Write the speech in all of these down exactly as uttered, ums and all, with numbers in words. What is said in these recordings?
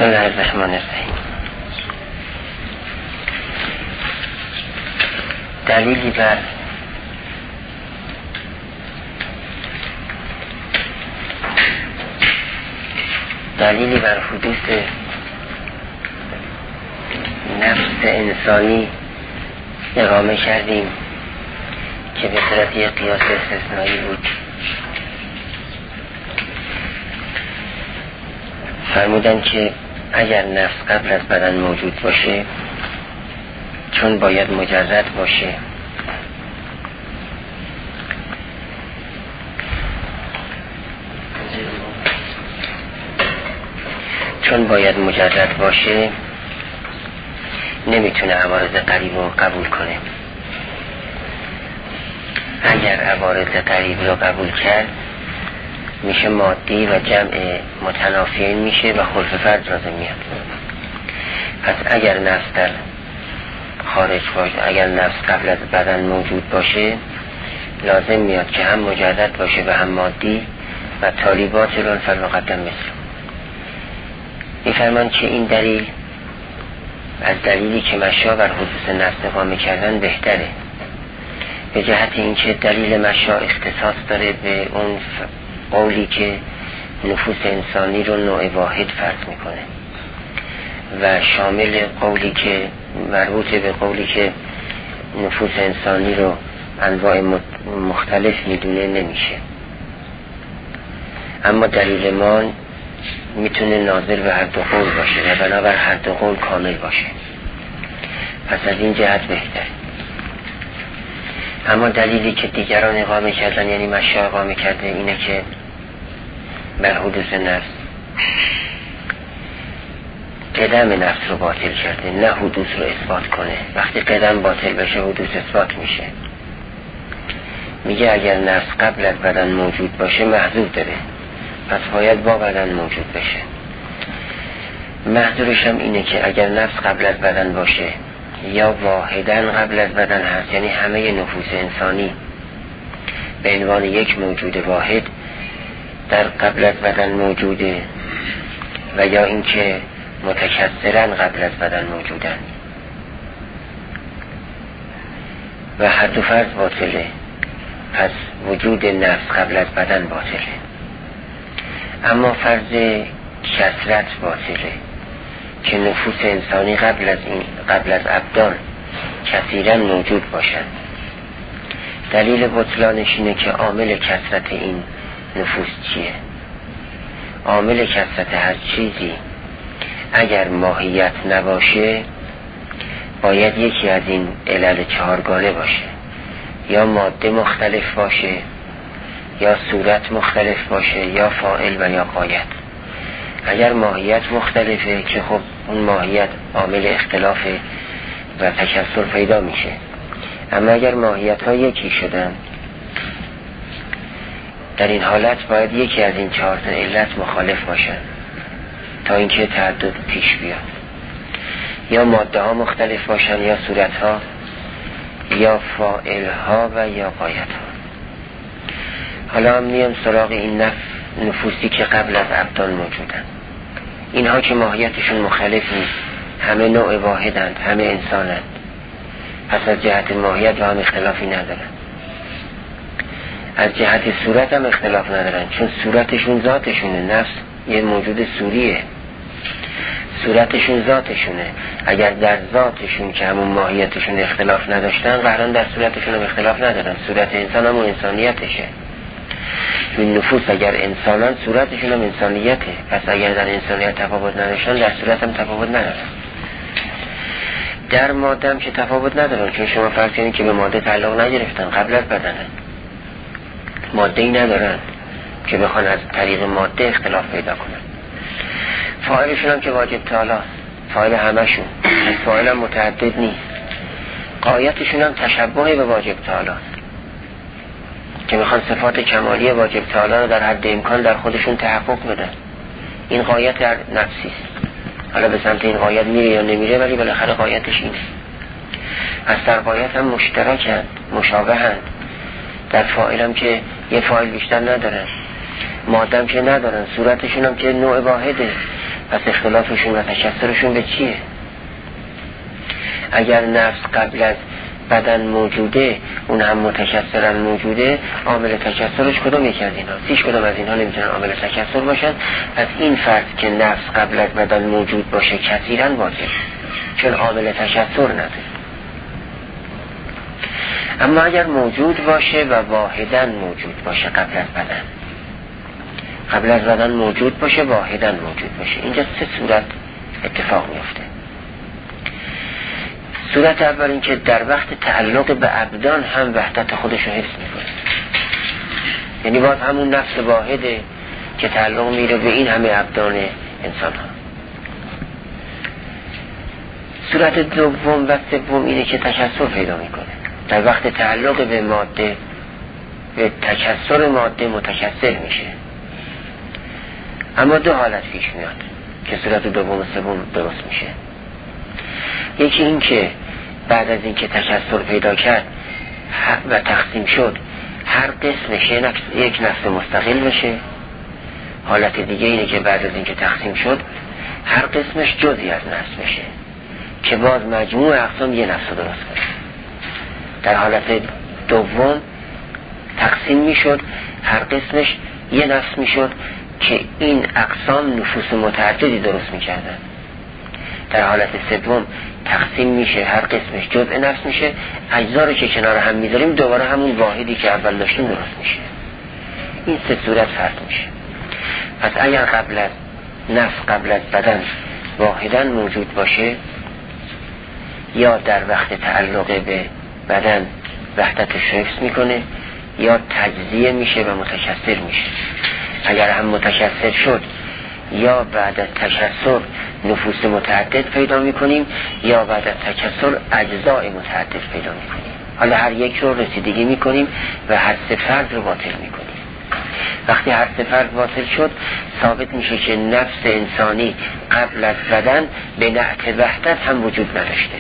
بسم الله الرحمن الرحیم. دلیلی بر دلیلی بر حدوث نفس انسانی اقامه کردیم که به صورت یک قیاس استثنایی بود. فرمودن که اگر نفس قبل از بدن موجود باشه، چون باید مجرد باشه، چون باید مجرد باشه نمیتونه عوارض قریب رو قبول کنه. اگر عوارض قریب رو قبول کرد میشه مادی و جمع متنافیین میشه و خلف فرد لازم میاد. پس اگر نفس در خارج باشه، اگر نفس قبل از بدن موجود باشه، لازم میاد که هم مجرد باشه و هم مادی و طالبات رو فالمقدم مثل. میفرمان که این دلیل از دلیلی که مشا بر حدوث نفس اقامه کردن بهتره، به جهت اینکه دلیل مشا اختصاص داره به اون قولی که نفوس انسانی رو نوع واحد فرض میکنه و شامل قولی که مربوط به قولی که نفوس انسانی رو انواع مختلف میدونه نمیشه. اما دلیل ما میتونه ناظر به هر دو قول باشه و بنابر هر دو قول کامل باشه. پس از این جهت بهتر. اما دلیلی که دیگران اقامه کردن، یعنی مشا اقامه کرده، اینه که بر حدوث نفس قدم نفس رو باطل کرده، نه حدوث رو اثبات کنه. وقتی قدم باطل بشه حدوث اثبات میشه. میگه اگر نفس قبل از بدن موجود باشه محذور داره، پس باید با بدن موجود بشه. محذورش هم اینه که اگر نفس قبل از بدن باشه یا واحداً قبل از بدن هست، یعنی همه نفوس انسانی به عنوان یک موجود واحد در قبل از بدن موجوده، و یا اینکه متکثرن قبل از بدن موجودن و هر دو فرض باطله، پس وجود نفس قبل از بدن باطله. اما فرض کثرت باطله که نفوس انسانی قبل از این قبل از ابدان کثیرا موجود باشند. دلیل بطلانش اینه که عامل کثرت این نفوس چیه؟ عامل کثرت هر چیزی اگر ماهیت نباشه باید یکی از این علل چهارگانه باشه، یا ماده مختلف باشه، یا صورت مختلف باشه، یا فاعل و یا غایت. اگر ماهیت مختلفه که خب اون ماهیت عامل اختلافه و تکثر پیدا میشه. اما اگر ماهیت ها یکی شدن، در این حالت باید یکی از این چهار تا علت مخالف باشن تا اینکه تعدد پیش بیاد. یا ماده ها مختلف باشن، یا صورت ها، یا فاعل ها و یا غایت ها. حالا هم میام سراغ این نف... نفوسی که قبل از ابدان موجودن. اینها که ماهیتشون مختلف نیست، همه نوع واحدند، همه انسانند، پس از جهت ماهیت و هم اختلافی ندارن. از جهت صورت هم اختلاف ندارن، چون صورتشون ذاتشونه. نفس یه موجود صوریه، صورتشون ذاتشونه. اگر در ذاتشون که همون ماهیتشون اختلاف نداشتن، قرارن در صورتشون هم اختلاف ندارن. صورت انسان همون انسانیتشه. این نفوس اگر انسانان، صورتشون هم انسانیته. پس اگر در انسانیت تفاوت نداشتن، در صورت هم تفاوت ندارن. در ماده هم که تفاوت ندارن، چون شما فرض کنید که به ماده تعلق نگرفتن، قبل از بدنن، ماده ای ندارن که بخوان از طریق ماده اختلاف پیدا کنن. فاعلشون هم که واجب تعالی، فاعل همشون، فاعل هم متعدد نیست. غایتشون هم تشبه به واجب تعالی که میخوان صفات کمالی واجب تعالی رو در حد امکان در خودشون تحقق بدن. این غایت در نفسیست. حالا به سمت این غایت میره یا نمیره، ولی بالاخره غایتش اینه. از در غایت هم مشترکند، مشابهند. در فاعل هم که یه فاعل بیشتر ندارن، ماده هم که ندارن، صورتشون هم که نوع واحده، پس اختلافشون و تکثرشون به چیه؟ اگر نفس قبل از بدن موجوده، اون هم متکثرا موجوده، عامل تکثرش کدوم یکی از اینها؟ هیچ کدوم از اینها نمیتونن عامل تکثر باشن. پس این فرض که نفس قبل از بدن موجود باشه کثیرا باطل، چون عامل تکثر نداره. اما اگر موجود باشه و واحدا موجود باشه قبل از بدن، قبل از بدن موجود باشه واحدا موجود باشه، اینجا سه صورت اتفاق میفته. صورت اول این که در وقت تعلق به ابدان هم وحدت خودش رو حفظ میکنه، یعنی باز همون نفس واحده که تعلق میره به این همه ابدان انسان ها. صورت دوم و سوم اینه که تکثر پیدا میکنه، در وقت تعلق به ماده به تکثر ماده متکثر میشه. اما دو حالت پیش میاد که صورت دوم و سوم درست میشه. یکی این که بعد از این که تکثر پیدا کرد و تقسیم شد، هر قسمش یک نفس مستقل بشه. حالت دیگه اینه که بعد از این که تقسیم شد، هر قسمش جزئی از نفس بشه که باز مجموع اقسام یه نفس رو درست کنه. در حالت دوم تقسیم میشد، هر قسمش یه نفس میشد که این اقسام نفوس متعددی درست میکردن. در حالت سوم تقسیم میشه، هر قسمش جزء نفس میشه، اجزا رو که کنار هم میذاریم دوباره همون واحدی که اول داشتیم درست میشه. این سه صورت فرق میشه. پس اگر قبل از نفس قبل از بدن واحدا موجود باشه، یا در وقت تعلق به بدن وحدتش حفظ میکنه، یا تجزیه میشه و متکثر میشه. اگر هم متکثر شد، یا بعد از تکثر نفوس متعدد پیدا میکنیم، یا بعد از تکثر اجزای متعدد پیدا میکنیم. حالا هر یک رو رسیدگی میکنیم و هر سه فرد رو باطل میکنیم. وقتی هر سه فرد باطل شد، ثابت میشه که نفس انسانی قبل از بدن به نعت وحدت هم وجود نداشته.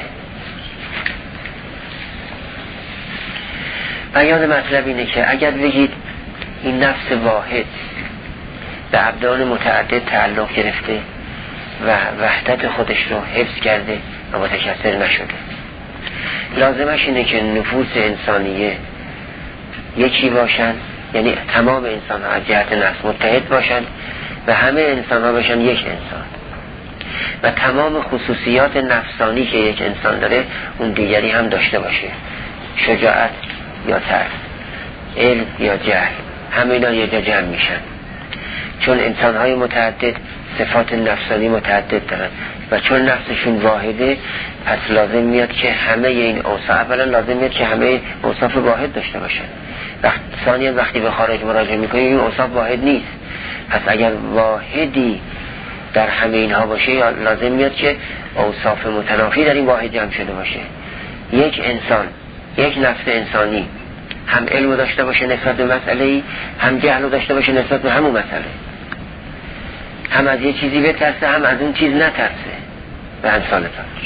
بیان مطلب اینه که اگر بگید این نفس واحد به ابدان متعدد تعلق گرفته و وحدت خودش رو حفظ کرده و متکثر نشده، لازمش اینه که نفوس انسانیه یکی باشن، یعنی تمام انسان ها از جهت نفس متحد باشن و همه انسان ها باشن یک انسان، و تمام خصوصیات نفسانی که یک انسان داره اون دیگری هم داشته باشه. شجاعت یا ترس، علم یا جهل، همه اینا یه جا جمع میشن. چون انسان های متعدد صفات نفسانی متعدد دارن و چون نفسشون واحده، پس لازم میاد که همه این اوصاف، اولا لازم میاد که همه اوصاف واحد داشته باشن. وقت ثانیا وقتی به خارج مراجعه میکنیم این اوصاف واحد نیست. پس اگر واحدی در همه اینها باشه، لازم میاد که اوصاف متنافی در این واحد جمع شده باشه. یک انسان، یک نفس انسانی هم علم داشته باشه نسبت به مسئله‌ای، هم جهل داشته باشه نسبت به همون مسئله، هم از یه چیزی بترسه هم از اون چیز نترسه و امثال ذالک،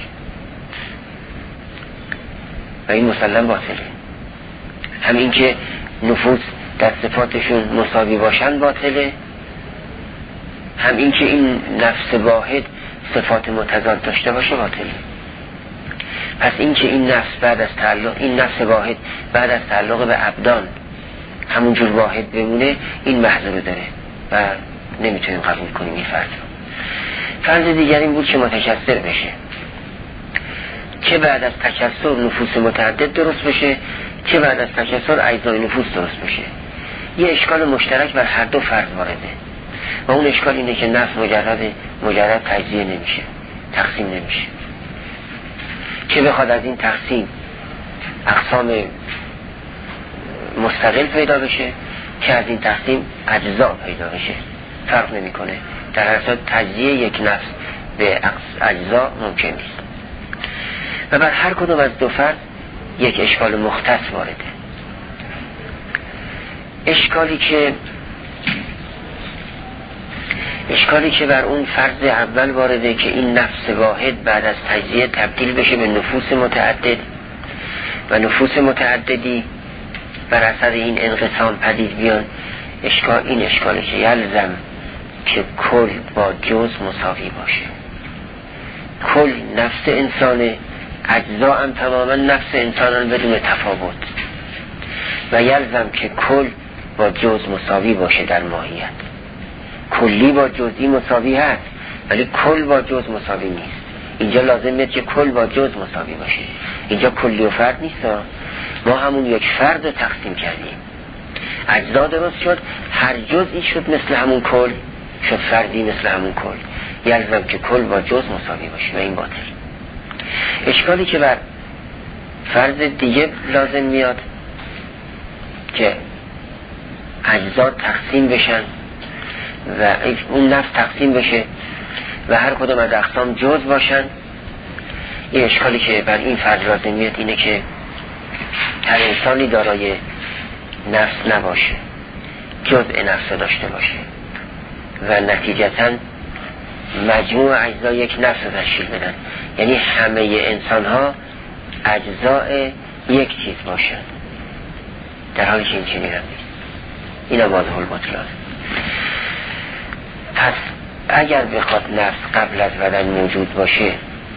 و این مسلم باطله. همین که نفوس در صفاتشون مساوی باشن باطله، هم این که این نفس واحد صفات متضاد داشته باشه باطله. پس این که این نفس بعد از تعلق، این نفس واحد بعد از تعلق به ابدان همونجور واحد بمونه، این محضور داره و نمیتونیم قبول کنیم این فرض. فرض دیگر این بود که متکثر بشه، که بعد از تکثر نفوس متعدد درست بشه، که بعد از تکثر اجزای نفوس درست بشه. یه اشکال مشترک بر هر دو فرض وارده و اون اشکال اینه که نفس مجرد مجرد تجزیه نمیشه، تقسیم نمیشه، که بخواد از این تقسیم اقسام مستقل پیدا بشه، که از این تقسیم اجزا پیدا بشه، فرق نمیکنه. در هر صورت تجزیه یک نفس به اجزا ممکن نیست. و بر هر کدوم از دو فرد یک اشکال مختص وارده. اشکالی که اشکالی که بر اون فرض اول وارده که این نفس واحد بعد از تجزیه تبدیل بشه به نفوس متعدد و نفوس متعددی بر اثر این انقسام پدید بیان. اشکال این اشکالی که یلزم که کل با جز مساوی باشه. کل نفس انسانه، اجزا هم تماما نفس انسانان بدون تفاوت، و یلزم که کل با جز مساوی باشه در ماهیت. کلی با جزئی مساوی هست ولی کل با جز مساوی نیست. اینجا لازمه که کل با جز مساوی باشه. اینجا کلی و فرد نیست، ما همون یک فرد رو تقسیم کردیم، اجزا درست شد، هر جزئی شد مثل همون کل، شد فردی مثل همون کل. یلزم که کل با جز مساوی باشه و این باطل. اشکالی که بر فرض دیگه لازم میاد که اجزا تقسیم بشن و اون نفس تقسیم بشه و هر کدوم از اقسام جز باشن. این اشکالی که بر این فرض لازم میاد اینه که هر انسانی دارای نفس نباشه، جزء نفس داشته باشه و نتیجتاً مجموع اجزا یک نفس تشکیل بدن. یعنی همه انسان ها اجزاء یک چیز باشن، در حالی که این چنین هم نیست. این هم واضح البطلان. پس اگر بخواد نفس قبل از بدن موجود باشه،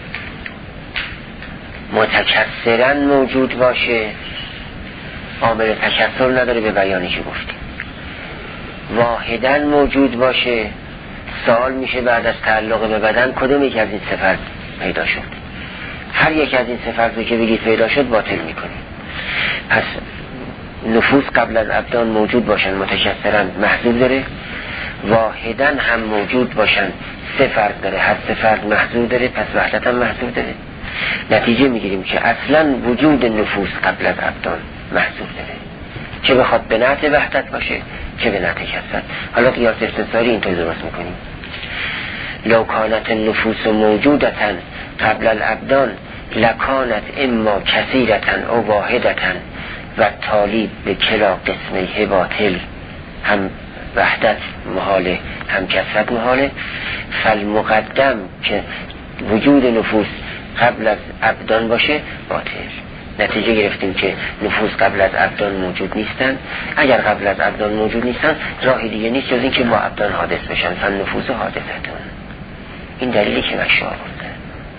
متکثرا موجود باشه، عامل تکثر نداره به بیانی که گفتیم. واحدا موجود باشه، سوال میشه بعد از تعلق به بدن کدوم یک از این صفات پیدا شد. هر یک از این صفات رو که بگید پیدا شد باطل میکنیم. پس نفوس قبل از ابدان موجود باشن متکثرا محذور داره، واحدا هم موجود باشن سه فرد داره، هر سه فرد محذور داره، پس وحدت هم محذور داره. نتیجه میگیریم که اصلا وجود نفوس قبل از ابدان محذور داره، چه بخواد به نعت وحدت باشه چه به نعت کثرت. حالا قیاس استثاری اینطور درست میکنیم: لو کانت النفوس موجودتن قبل الابدان لکانت اما کثیرتن او واحدتن و تالی به کلا قسمه باطل، هم وحدت محاله هم کثرت محاله. فالمقدم که وجود نفوس قبل از ابدان باشه باطل. نتیجه گرفتیم که نفوس قبل از ابدان موجود نیستن. اگر قبل از ابدان موجود نیستن راهی دیگه نیست جز این که با ابدان حادث بشن. فن نفوس حادثتون. این دلیلی که مشروع آورده.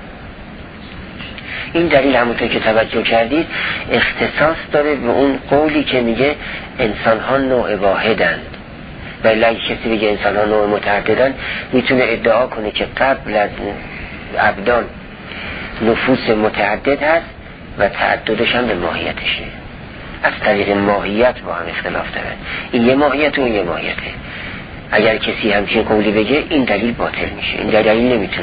این دلیل همونطور که توجه کردید اختصاص داره به اون قولی که میگه انسان ها نوع واحدند. ولی اگه کسی بگه انسان ها نوع متعددند میتونه ادعا کنه که قبل از ابدان نفوس متعدد هست و تعددش هم به ماهیتشه. از طریق ماهیت با هم اختلاف دارن. این یه ماهیت و اون یه ماهیته. اگر کسی همچین قولی بگه این دلیل باطل میشه. این دلیل نمیتونه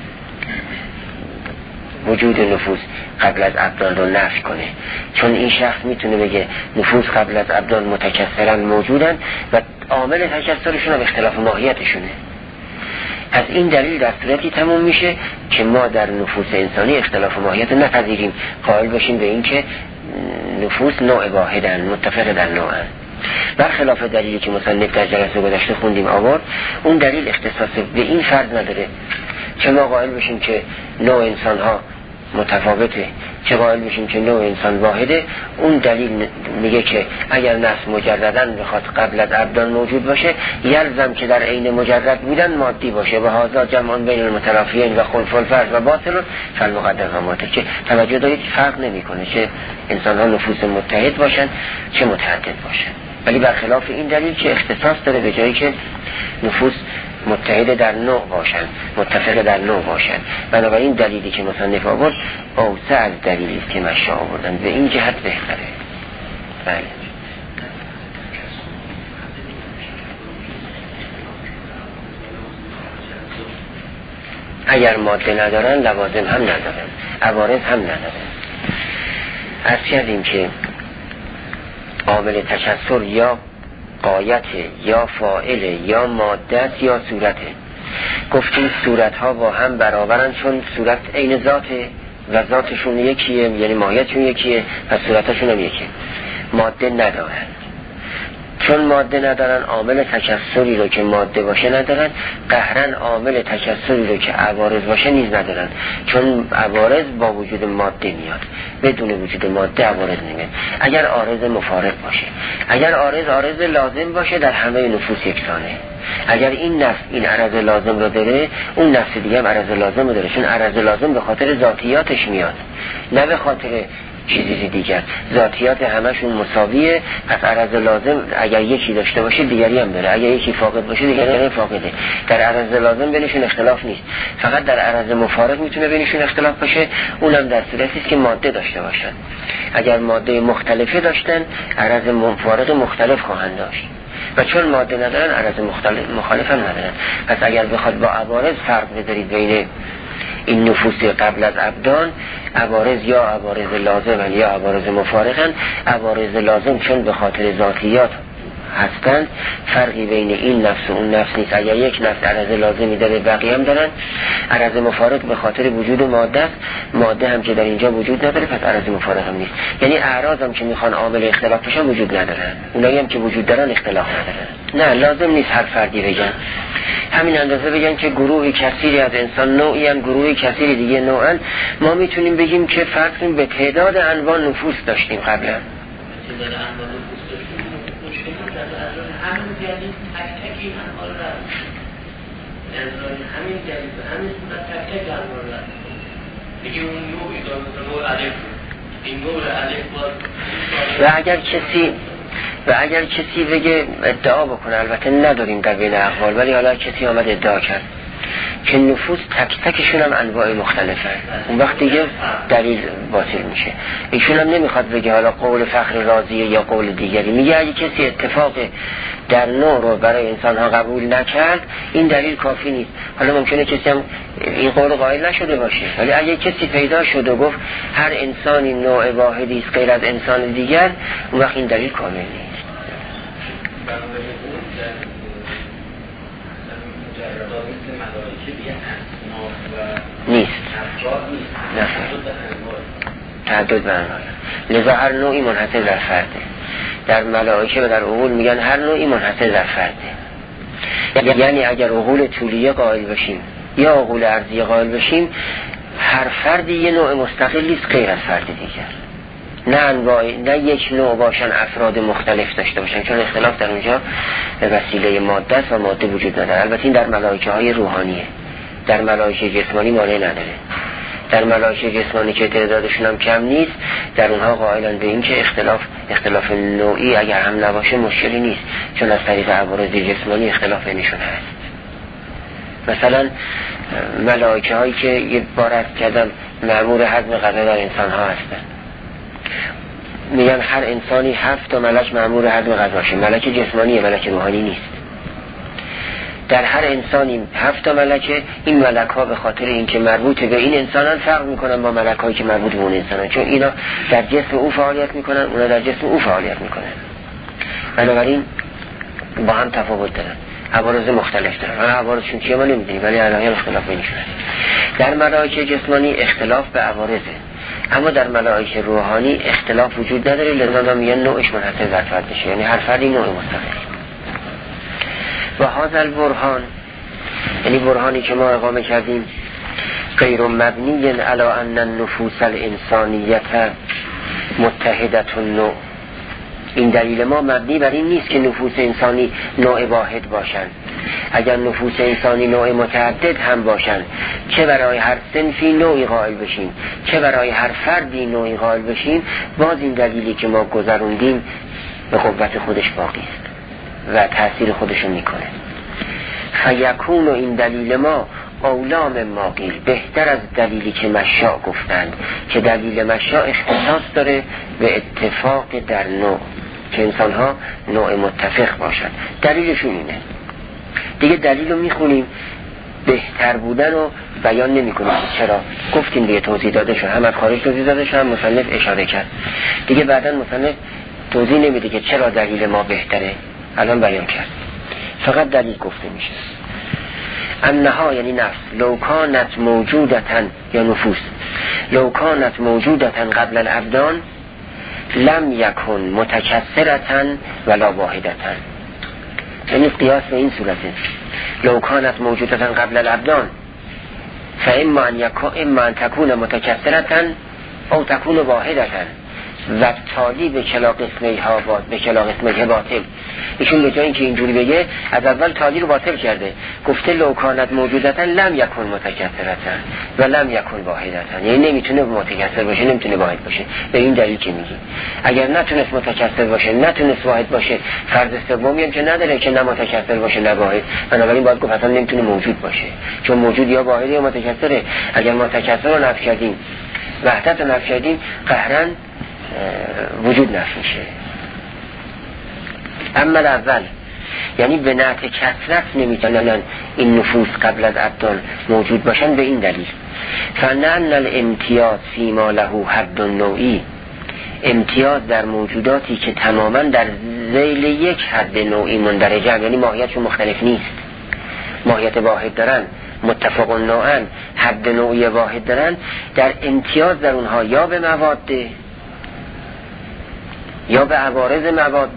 وجود نفوس قبل از ابدان رو نفی کنه، چون این شخص میتونه بگه نفوس قبل از ابدان متکثرا موجودن و عامل تکثرشون هم اختلاف ماهیتشونه. از این دلیل در صورتی تموم میشه که ما در نفوس انسانی اختلاف ماهیت نپذیریم، قائل باشیم به این که نفوس نوع واحدن، متفق در نوعن. برخلاف دلیلی که مصنف در جلسه گذشته خوندیم آورد، اون دلیل اختصاص به این فرد نداره. چه ما قائل بشیم که نوع انسان ها متفاوته، چه قائل بشیم که نوع انسان واحده. اون دلیل میگه که اگر نفس مجردن بخواد قبل از ابدان موجود باشه یلزم که در عین مجرد بودن مادی باشه و هذا جمع بین المترافیین و خلف الفرد و باطل فالمقدم هم باطل. که توجه دارید فرق نمیکنه چه انسان ها نفوس متحد باشن چه متعدد باشن، ولی برخلاف این دلیل که اختصاص داره به جایی که نفوس متحد در نوع باشن، متفق در نوع باشن. بنابراین دلیلی که مصنف آورد اوسع از دلیلی که مشروع آوردن، به این جهت بهتره. بله. اگر ماده ندارن لوازم هم ندارن، عوارض هم ندارن. عرض کردیم که عامل تکثر یا قایت یا فاعل یا ماده یا صورته. گفتیم صورت ها با هم برابرن چون صورت عین ذاته و ذاتشون یکیه، یعنی ماهیتشون یکیه و صورتشون هم یکیه. ماده ندارن. چون ماده ندارن عامل تکثری رو که ماده باشه ندارن، قهرن عامل تکثری رو که عوارض باشه نیز ندارن، چون عوارض با وجود ماده میاد، بدون وجود ماده عوارض نمیاد. اگر عارض مفارق باشه، اگر عارض عارض لازم باشه در همه نفوس یکسانه. اگر این نفس این عرض لازم رو داره، اون نفس دیگه هم عرض لازم رو داره، چون عرض لازم به خاطر ذاتیاتش میاد نه به خاطر چیزی دیگر. ذاتیات همشون مساویه، پس عرض لازم اگر یکی داشته باشه دیگری هم داره، اگر یکی فاقد باشه دیگری هم فاقده. در عرض لازم بینشون اختلاف نیست، فقط در عرض مفارق میتونه بینشون اختلاف باشه، اونم در صورتی است که ماده داشته باشن. اگر ماده مختلفه داشتن عرض مفارق مختلف خواهند داشت، و چون ماده ندارن عرض مختلف مخالف هم ندارن. پس اگر بخواد با عوارض فرق بذارید بین این نفوس قبل از ابدان، عوارض یا عوارض لازمن یا عوارض مفارقن. عوارض لازم چون به خاطر ذاتیات هستند، فرقی بین این نفس و اون نفس نیست. اگر یک نفس عرض لازمی داره بقیه هم دارن. عرض مفارق به خاطر وجود ماده است، ماده هم که در اینجا وجود نداره، پس عرض مفارق هم نیست. یعنی اعراض هم که میخوان عامل اختلاف بشن وجود ندارن، اونایی هم که وجود دارن اختلاف ندارن. نه لازم نیست هر فردی بگن، همین اندازه بگن که گروهی کثیری از انسان نوعی ان، گروهی کثیری دیگه نوعن. ما میتونیم بگیم که فرض به تعداد انواع نفوس داشتیم قبلا. همین دلیل تک تک این انوار را همین دلیل همین صورت تک تک انوار را میگه اون نوعی داره نوع الف، این نوع الف باز. و اگر کسی و اگر کسی بگه ادعا بکنه، البته نداریم در بین اقوال، ولی حالا کسی آمد ادعا کرد که نفوس تک تکشون هم انواع مختلفه، اون وقت دیگه دلیل باطل میشه. ایشون هم نمیخواد بگه حالا قول فخر رازیه یا قول دیگری، میگه اگه کسی اتفاق در نوع رو برای انسان ها قبول نکرد این دلیل کافی نیست. حالا ممکنه کسی هم این قول قائل نشده باشه، ولی اگه کسی پیدا شد و گفت هر انسانی نوع واحدی است غیر از انسان دیگر، اون وقت این دلیل کامل نیست. نیست نه تعدد به انواع، لذا هر نوعی منحصر در فرده. در ملائکه و در عقول میگن هر نوعی منحصر در فرده. یعنی اگر عقول طولیه قائل بشیم یا عقول ارضیه قائل بشیم، هر فردی یه نوع مستقلی است غیر از فرد دیگر، نه انواع، نه یک نوع باشن افراد مختلف داشته باشن، چون اختلاف در اونجا به وسیله ماده است و ماده وجود نداره. البته این در ملائکه های روحانیه، در ملائکه جسمانی مانع نداره. در ملائکه جسمانی که تعدادشون هم کم نیست، در اونها قائلن به این که اختلاف اختلاف نوعی اگر هم نباشه مشکلی نیست، چون از طریق عوارض جسمانی اختلاف بینشون هست. مثلا ملائکه هایی که یه بار عرض کردم مأمور هضم غذا در انسان ها هستن، میگن هر انسانی هفت تا ملک مأمور هضم غذاشه، ملک جسمانیه، ملک روحانی نیست. در هر انسانی هفت تا ملکه، این ملک ها به خاطر اینکه مربوط به این انسانان فرق میکنن با ملک هایی که مربوط به اون انسانان، چون اینا در جسم او فعالیت میکنن، اونا در جسم او فعالیت میکنن، بنابراین با هم تفاوت دارن، عوارض مختلف دارن. حالا عوارضشون چیه ما نمیدونیم، ولی الان اختلاف بینشون هست. در ملائکه جسمانی اختلاف به عوارضه، اما در ملائکه روحانی اختلاف وجود نداره، لذا میگن نوعش منحصر در فردشه، یعنی هر فردی نوع مستقلی. و هذا البرهان، یعنی برهانی که ما اقامه کردیم، غیر مبنی علی ان النفوس الانسانیه متحدة النوع، این دلیل ما مبنی بر این نیست که نفوس انسانی نوع واحد باشند. اگر نفوس انسانی نوع متعدد هم باشند، چه برای هر صنفی نوعی قائل بشیم، چه برای هر فردی نوعی قائل بشیم، باز این دلیلی که ما گذروندیم به قوت خودش باقی است و تأثیر خودشون میکنه. فیکون و این دلیل ما اولام ماقیل، بهتر از دلیلی که مشاء گفتند، که دلیل مشاء اختصاص داره به اتفاق در نوع، که انسان ها نوع متفق باشند. دلیلشون اینه دیگه. دلیل رو میخونیم، بهتر بودن رو بیان نمی کنیم. چرا؟ گفتیم دیگه، توضیح داده شد، هم از خارج توضیح داده شد، هم مصنف اشاره کرد دیگه. بعدا مصنف توضیح نمیده که چرا دلیل ما بهتره، الان بیان کرد، فقط دلیل گفته میشه. انها یعنی نفس، لو کانت موجودتن یا نفوس، لو کانت موجودتن قبل الابدان، لم یکن متکثرة ولا واحدة. یعنی قیاس به این صورته لو کانت موجودة قبل الابدان فاما ان یکون اما ان تکون متکثرة او تکون واحدة و تالی به کلا قسمه ها باد به کلا قسمه باطل. ایشون به جای اینکه اینجوری بگه از اول تالی رو باطل کرده، گفته لو کانت موجودتا لم یکن متکثرتا و لم یکن واحدتا، یعنی نمیتونه متکثر باشه نمیتونه واحد باشه. به این دلیل که میگی اگر نتونست متکثر باشه نتونست واحد باشه، فرض سومی هم که نداره که نه متکثر باشه نه واحد، بنابراین باید گفت اصلا نمیتونه موجود باشه، چون موجود یا واحد یا متکثره. اگر متکثر رو نفی کردیم وحدت رو نفی کردیم قهرن وجود نفی میشه. اما اول یعنی به نعت کثرت نمیتونن این نفوس قبل از ابدان موجود باشن به این دلیل فنن الامتیاز فیما له حد نوعی، امتیاز در موجوداتی که تماما در ذیل یک حد نوعی مندرجن، یعنی ماهیتشون مختلف نیست، ماهیت واحد دارن، متفق نوعا، حد نوعی واحد دارن، در امتیاز در اونها یا به مواد یا به عوارض مواد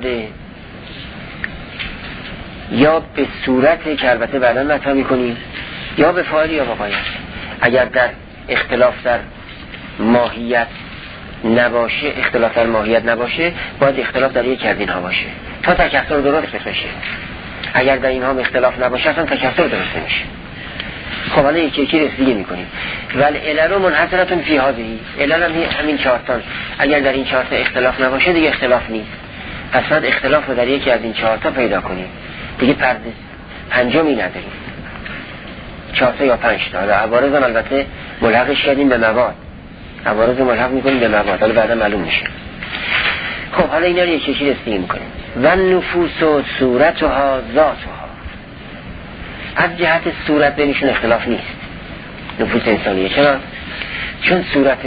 یا به صورت که البته بعدا مطرح می‌کنیم یا به فاعل یا به غایت. اگر در اختلاف در ماهیت نباشه، اختلاف در ماهیت نباشه، باید اختلاف در یک از اینها باشه تا تکثر درست بشه. اگر در اینها اختلاف نباشه اصلا تکثر درست نمیشه. خب حالا یکی یکی رسیدگی میکنیم. ول علل منحصرة فی هذه، علل هم همین چهارتان. اگر در این چهارتا اختلاف نباشه دیگه اختلاف نیست، پس باید اختلاف رو در یکی از این چهارتا پیدا کنیم، دیگه پرده پنجمی نداریم. چهارتا یا پنج تا. حالا عوارض هم البته ملحقش کردیم به مواد، عوارض ملحق میکنیم به مواد، حالا بعدا معلوم میشه. خب حالا اینا رو یکی یکی رسیدگی میکنیم. و نفوس و صورتها ذاتها، از جهت صورت بینشون اختلاف نیست. نفوس انسانیه چرا؟ چون صورت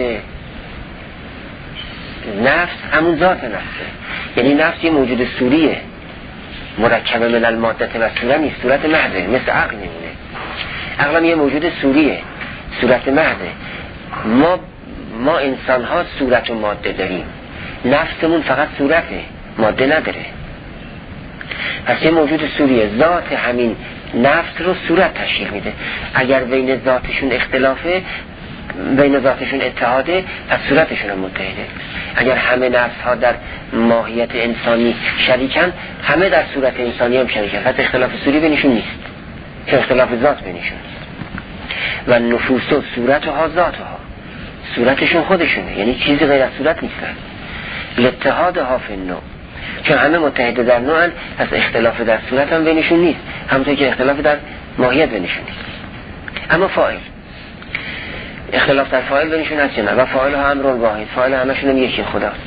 نفس همون ذات نفسه، یعنی نفس یه موجود صوریه، مرکب من المادت و صورت نیست، صورت محضه، مثل عقل میمونه. عقل هم یه موجود صوریه، صورت محضه. ما ما انسان ها صورت و ماده داریم، نفسمون فقط صورته، ماده نداره. پس یه موجود صوریه، ذات همین نفس رو صورت تشکیل میده. اگر بین ذاتشون اختلافه، بین ذاتشون اتحاده، پس صورتشون هم متحده. اگر همه نفس ها در ماهیت انسانی شریکن، همه در صورت انسانی هم شریکن، پس اختلاف صوری بینشون نیست، چون اختلاف ذات بینشون نیست. و نفوس و صورتها ذاتها، صورتشون خودشونه، یعنی چیزی غیر از صورت نیستن. الاتحادها فی النوع، چون همه متحده در نوعن، پس اختلاف در صورت هم بینشون نیست، همونطور که اختلاف در ماهیت بینشون نیست. اما فاعل، اختلاف در فاعل بینشون هست نه، و فاعل ها امر واحد، فاعل همشون هم یکی خداست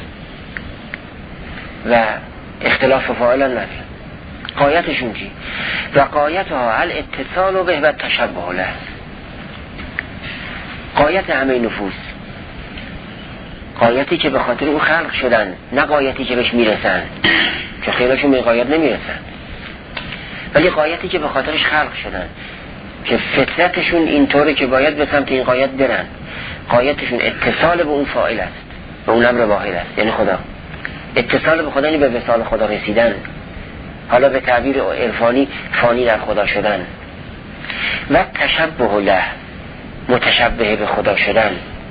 و اختلاف فاعل هم نداره. قایتشون چی؟ و قایتها الاتصال و به و تشبه له. قایت همه نفوس، قایتی که به خاطر او خلق شدن، نه قایتی که بهش میرسن، که خیلیشون به قایت نمیرسن، ولی قایتی که به خاطرش خلق شدن، که فطرتشون اینطوره که باید به سمت این قایت برن. قایتشون اتصال به اون فاعل است، به اون امر واحد است، یعنی خدا. اتصال به خدا یعنی به وصال خدا رسیدن، حالا به تعبیر عرفانی فانی در خدا شدن. و تشبه له، متشبه به خدا شدن،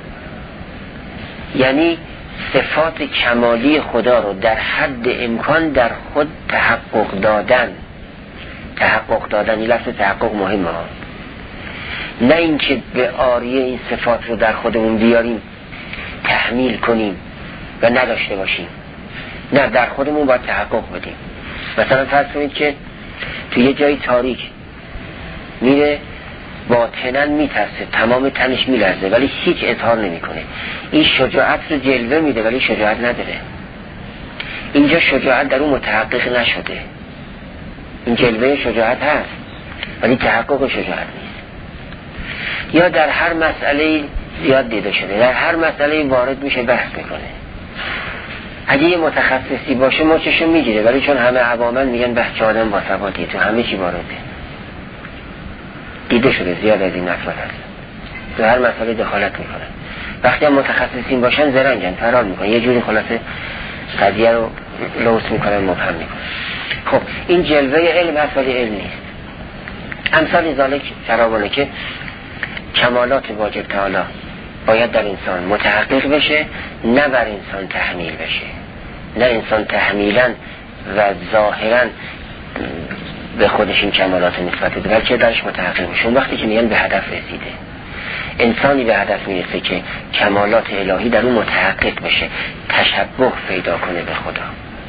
یعنی صفات کمالی خدا رو در حد امکان در خود تحقق دادن. تحقق دادن، این لفظ تحقق مهمه ها، نه اینکه به آریه این صفات رو در خودمون بیاریم تحمیل کنیم و نداشته باشیم، نه، در خودمون باید تحقق بدیم. مثلا فرض کنید که تو یه جای تاریک میره، باطناً میترسه، تمام تنش میلرزه، ولی هیچ اظهار نمیکنه. این شجاعت رو جلوه میده ولی شجاعت نداره. اینجا شجاعت در اون متحقق نشده. این جلوه شجاعت هست ولی تحقق شجاعت نیست. یا در هر مسئله زیاد دیده شده، در هر مسئله وارد میشه، بحث میکنه. اگه یه متخصصی باشه مچشو میگیره، ولی چون همه عوامل میگن بحث آدم با ثباتی، تو همه چی وارده. دیده شده زیاد از این افراد هست، تو هر مسئله دخالت میکنن. وقتی هم متخصصین باشن زرنگن، فرار میکنن، یه جوری خلاصه قضیه رو لوس میکنن، مبهم میکنن. خب این جلوه علم هست ولی علم نیست. امثال ذالک فراوانه که کمالات واجب تعالی باید در انسان متحقق بشه، نه بر انسان تحمیل بشه، نه انسان تحمیلا و ظاهرا به خودش این کمالات نسبت بده، بلکه درش متحقق بشه. اون وقتی که میگن به هدف رسیده، انسانی به هدف میرسه که کمالات الهی در اون متحقق بشه، تشبه پیدا کنه به خدا.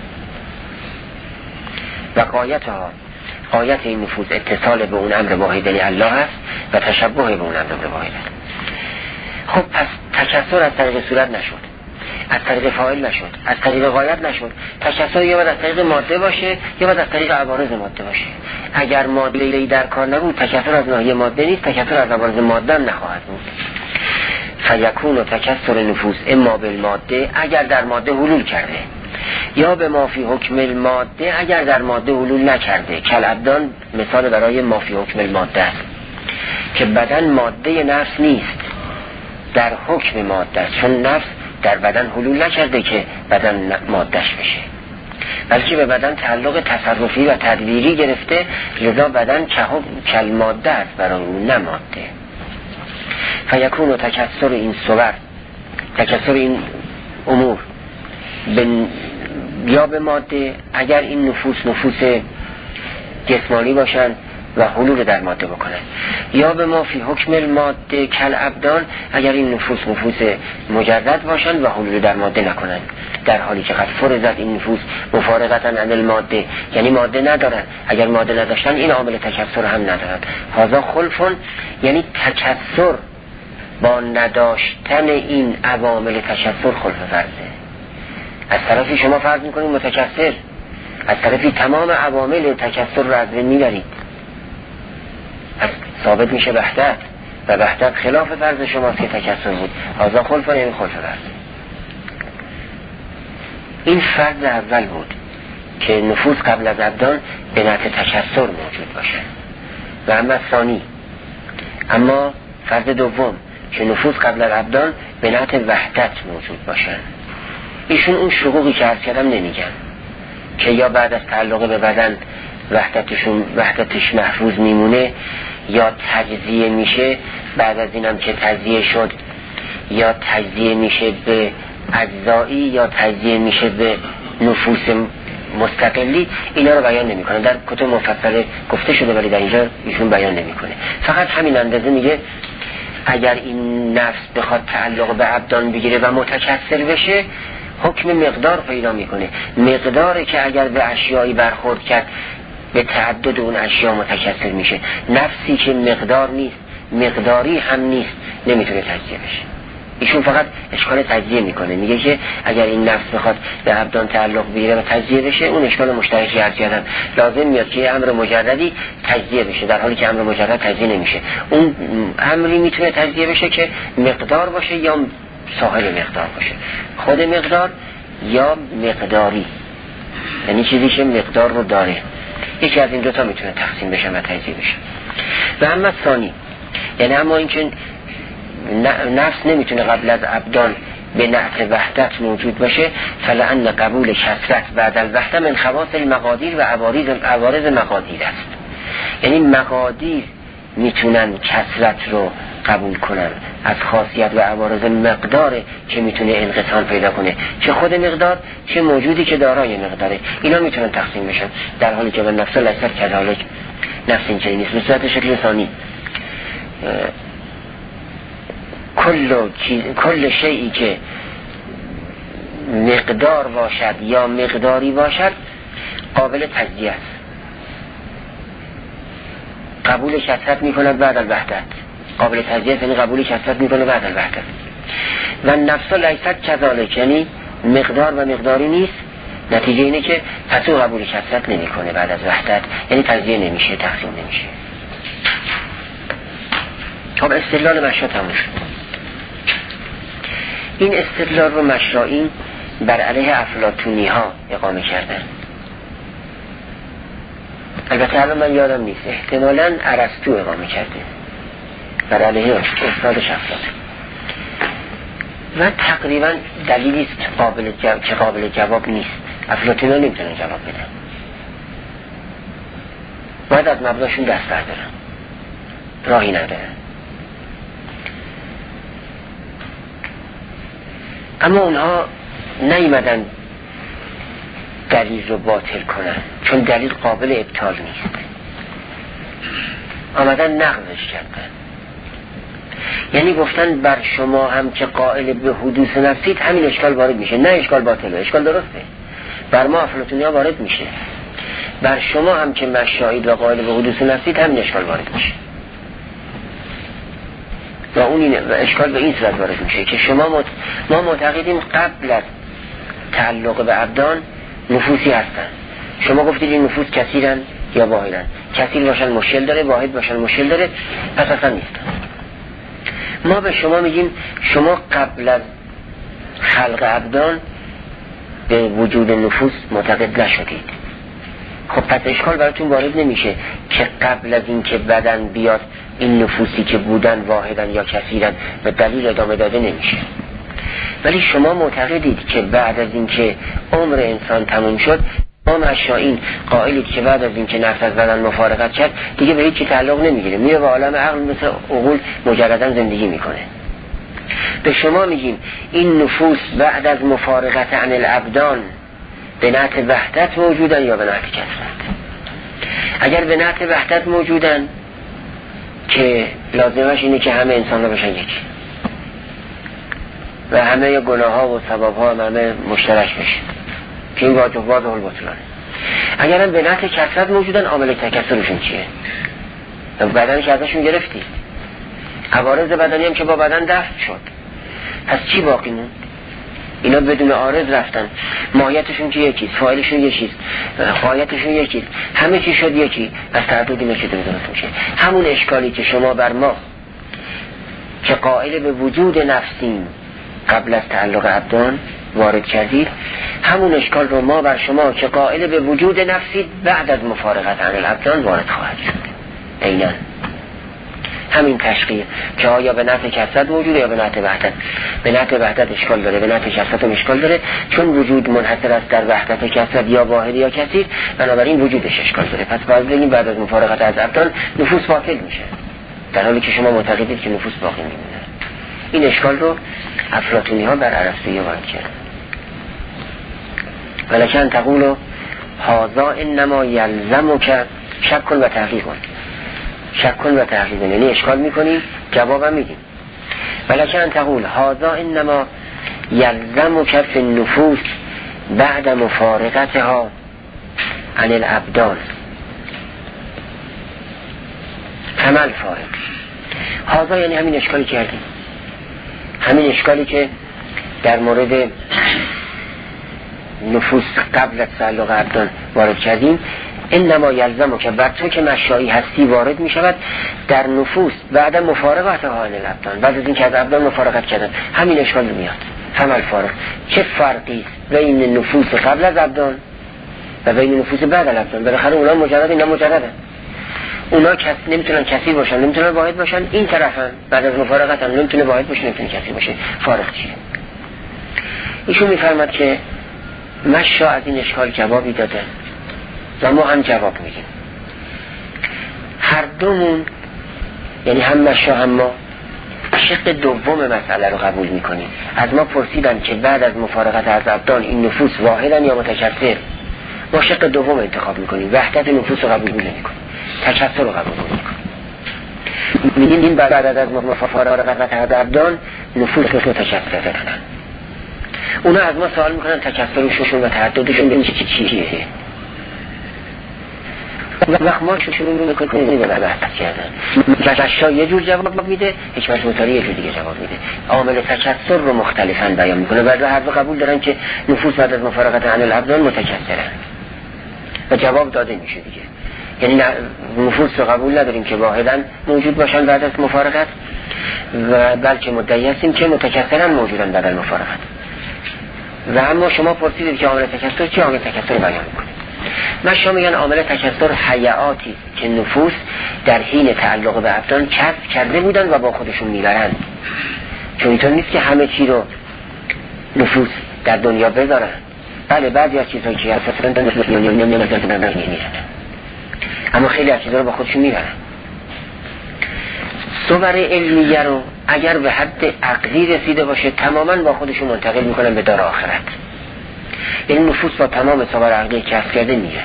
و قایتها، قایت این نفوذ اتصال به اون امر واحد الله است و تشبه به اون امر واحد. خب پس تکثر از طریق صورت نشد، از طریق فاعل نشد، از طریق غایت نشد. تکثر یا باید از طریق ماده باشه یا باید از طریق عوارض ماده باشه. اگر ماده در کار نبود تکثر از ناحیه ماده نیست، تکثر از عوارض ماده هم نخواهد بود. فیکون و تکثر نفوذ اما بالماده اگر در ماده حلول کرده، یا به ما فی حکم الماده اگر در ماده حلول نکرده. کل ابدان مثال برای ما فی حکم الماده است که بدن ماده نفس نیست، در حکم ماده است، چون نفس در بدن حلول نکرده که بدن مادهش بشه، بلکه به بدن تعلق تصرفی و تدبیری گرفته، لذا بدن کل ماده است برای اون، نه ماده. فیکون و تکثر این صور، تکثر این امور بن یا به ماده اگر این نفوس نفوس جسمانی باشن و حلول در ماده بکنن، یا به ما فی حکم الماده کل ابدان اگر این نفوس نفوس مجرد باشن و حلول در ماده نکنن، در حالی که قد فرضت این نفوس مفارقتا عن الماده، یعنی ماده ندارن. اگر ماده نداشتن این عامل تکثر هم ندارن. هذا خلفون، یعنی تکثر با نداشتن این عوامل تکثر خلف فرضه. از طرفی شما فرض میکنید متکثر، از طرفی تمام عوامل تکثر رو از بین میبرید، از ثابت میشه وحدت و وحدت خلاف فرض شماست که تکثر بود. هذا خلفون، یعنی خلف فرض. این فرض اول بود که نفوس قبل از ابدان به نحو تکثر موجود باشه. و اما ثانی، اما فرض دوم که نفوس قبل از ابدان به نحو وحدت موجود باشن. ایشون اون شقوقی که عرض کردم نمیگن که یا بعد از تعلق به بدن وحدتشون وحدتش محفوظ میمونه یا تجزیه میشه، بعد از اینم که تجزیه شد یا تجزیه میشه به اجزایی یا تجزیه میشه به نفوس مستقلی. اینا رو بیان نمیکنه، در کتب مفصله گفته شده ولی در اینجا ایشون بیان نمیکنه. فقط همین اندازه میگه اگر این نفس بخواد تعلق به ابدان بگیره و متکثر بشه، حکم مقدار پیدا میکنه. مقداره که اگر به اشیایی برخورد کرد به تعدد اون اشیا متکثر میشه. نفسی که مقدار نیست، مقداری هم نیست، نمیتونه تجزیه بشه. ایشون فقط اشکال تجزیه میکنه، میگه که اگر این نفس بخواد به ابدان تعلق بگیره و تجزیه بشه، اون اشکال مشترکی عرض کردن لازم میاد که امر مجردی تجزیه بشه، در حالی که امر مجرد تجزیه نمیشه. اون امری میتونه تجزیه بشه که مقدار باشه یا صاحب مقدار باشه، خود مقدار یا مقداری، یعنی چیزی که مقدار رو داره. یکی از این دوتا میتونه تقسیم بشه و تجزیه بشه. و اما ثانی، یعنی اما اینکه نفس نمیتونه قبل از ابدان به نعت وحدت موجود باشه، فلأن قبول کثرت بعد الوحده من خواص المقادیر و عوارض عوارض مقادیر است. یعنی مقادیر میتونن کثرت رو قبول کنن، از خاصیت و عوارض مقداره که میتونه انقسام پیدا کنه، چه خود مقدار چه موجودی که دارای مقداره، اینا میتونن تقسیم بشن، در حالی که به نفس لسر کذالک نفس اینجوری نیست. به صورت شکل ثانی کل چیز، کل شیئی که مقدار باشد یا مقداری باشد قابل تجزیه است، قبول کثرت میکند بعد الوحدت. قابل تجزیه یعنی قبول کثرت میکنه بعد الوحدت. و نفس لیست کذالک، یعنی مقدار و مقداری نیست، نتیجه اینه که پس او قبول کثرت نمیکنه بعد از وحدت، یعنی تجزیه نمیشه، تقسیم نمیشه. خب استدلال مشروع تموم شد. این استدلال رو مشروعین بر علیه افلاطونی ها اقامه کردن. البته الان من یادم نیست، احتمالاً ارسطو اقامه کرده بر علیه استادش افلاطون. و تقریبا دلیلی است قابل جواب که قابل جواب نیست. افلاطون ها نمیتونن جواب بدن، باید از مبناشون دست بردارن، راهی ندارن. اما اونها نیومدن دلیل رو باطل کنن، چون دلیل قابل ابطال نیست، آمدن نقضش کردن. یعنی گفتن بر شما هم که قائل به حدوث نفسید همین اشکال وارد میشه، نه اشکال باطله، اشکال درسته، بر ما افلاطونی ها وارد میشه. بر شما هم که مشاهید و قائل به حدوث نفسید همین اشکال وارد میشه. و اون اینه، و اشکال به این صورت وارد میشه که شما مت... ما معتقدیم قبل از تعلق به ابدان نفوسی هستن. شما گفتید این نفوس کثیرن یا واحدن، کثیر باشن مشکل داره، واحد باشن مشکل داره، پس اصلا نیستن. ما به شما میگیم شما قبل از خلق ابدان به وجود نفوس معتقد نشدید. خب پس اشکال براتون وارد نمیشه که قبل از این که بدن بیاد این نفوسی که بودن واحدن یا کثیرن به دلیل ادامه داده نمیشه. ولی شما معتقدید که بعد از این که عمر انسان تموم شد، ما مشائین قائلید که بعد از این که نفس از بدن مفارقت کرد دیگه به هیچ چی تعلق نمیگیره، میره به عالم عقل مثل عقول مجردن زندگی میکنه. به شما میگیم این نفوس بعد از مفارقت عن الابدان به نعت وحدت موجودن یا به نعت کثرت. اگر به نعت وحدت موجودن که لازمش اینه که همه انسان ها بشن یکی و همه گناه ها و ثواب ها همه مشترک بشه که این واجب واضح البطلانه. اگر هم به نعت کثرت موجودن عامل تکثرشون چیه؟ بدن که ازشون گرفتی، عوارض بدنی هم که با بدن دفع شد، پس چی باقی موند؟ اینا بدون عارض رفتن، ماهیتشون که یکیست، فاعلشون یکیست، غایتشون یکیست، همه چی شد یکی، پس تعددی نشده بدونست میشه. همون اشکالی که شما بر ما که قائل به وجود نفسیم قبل از تعلق ابدان وارد کردید، همون اشکال رو ما بر شما که قائل به وجود نفسید بعد از مفارقت عن الابدان وارد خواهد شد. عیناً همین تشقیق که آیا به نفع کثرت موجوده یا به نفع وحدت. به نفع وحدت اشکال داره، به نفع کثرت هم اشکال داره، چون وجود منحصر است در وحدت کثرت یا واحد یا کثیر، بنابراین وجودش اشکال داره. پس باید بگیم بعد از مفارقت از ابدان نفوس باطل میشه، در حالی که شما معتقدید که نفوس باقی میمونه. این اشکال رو افلاطونی ها بر ارسطویی وارد کردن. ولکن تقول هذا انما یلزمک، شک کن و تحقیق کن، شک کن و تحقیق کن، یعنی اشکال میکنیم جوابم میدیم. ولکن تقول هذا انما یلزمک فی النفوس بعد مفارقتها عن الابدان عمل فارق. هذا یعنی همین اشکالی کردیم، همین اشکالی که در مورد نفوس قبل از تعلق ابدان وارد کردیم. انما یلزمو که بر تو که مشایی هستی وارد می شود در نفوس بعد مفارقت عن الابدان، بعد از این که از ابدان مفارقت کردن، همین اشکال میاد. عمل فارق. چه فرقی بین نفوس قبل از ابدان و بین نفوس بعد از ابدان؟ بالاخره اونا مجرد، اینا مجردن. اونا کس نمیتونن کثیر باشن، نمیتونن واحد باشن، این طرفن بعد از مفارقت هم نمیتونه واحد باشه، نمیتونه کثیر باشه. فارق چیه؟ ایشون میفرماد که مشا از این اشکال جوابی داده و ما هم جواب میدیم. هر دومون، یعنی هم مشا هم ما، شق دوم مسئله رو قبول میکنیم. از ما پرسیدن که بعد از مفارقت از ابدان این نفوس واحدن یا متکثر، ما شق دوم انتخاب میکنیم، وحدت نفوس رو قبول نمیکنیم، تکثر رو قبول نمیکنیم. میگیم این بعد از مفارقت از ابدان نفوس رو تکثر دادن. اونا از ما سوال میکنن تکثرشون و تعددشون به چی چیه؟ وقت ما شروع رو میکنیم به بحث کردن. مشا یه جور جواب میده، حکمت مطالعه یه جور دیگه جواب میده. عامل تکثر رو مختلفاً بیان میکنه. بعد هر دو قبول دارن که نفوس بعد از مفارقت عن الابدان متکثرن و جواب داده میشه دیگه. یعنی نفوس رو قبول نداریم که واحداً موجود باشن بعد از مفارقت، و بلکه مدعی هستیم که متکثرن موجودن بعد از مفارقت. و اما شما پرسیدید که عامل تکثر چی؟ عامل تکثر بیان میکنه. مشا میگن عامل تکثر حیاتی که نفوس در حین تعلق به ابدان کسب کرده بودن و با خودشون میبرن. چون اینطور نیست که همه چی رو نفوذ در دنیا بذارن. بله بعضی از چیزهایی که اساساً در اما خیلی از چیزها رو با خودشون میبرن. صور علمیه رو اگر به حد عقلی رسیده باشه تماما با خودشون منتقل میکنن به دار آخرت. این نفوذ با تمام صور عقلی کسب کرده میره.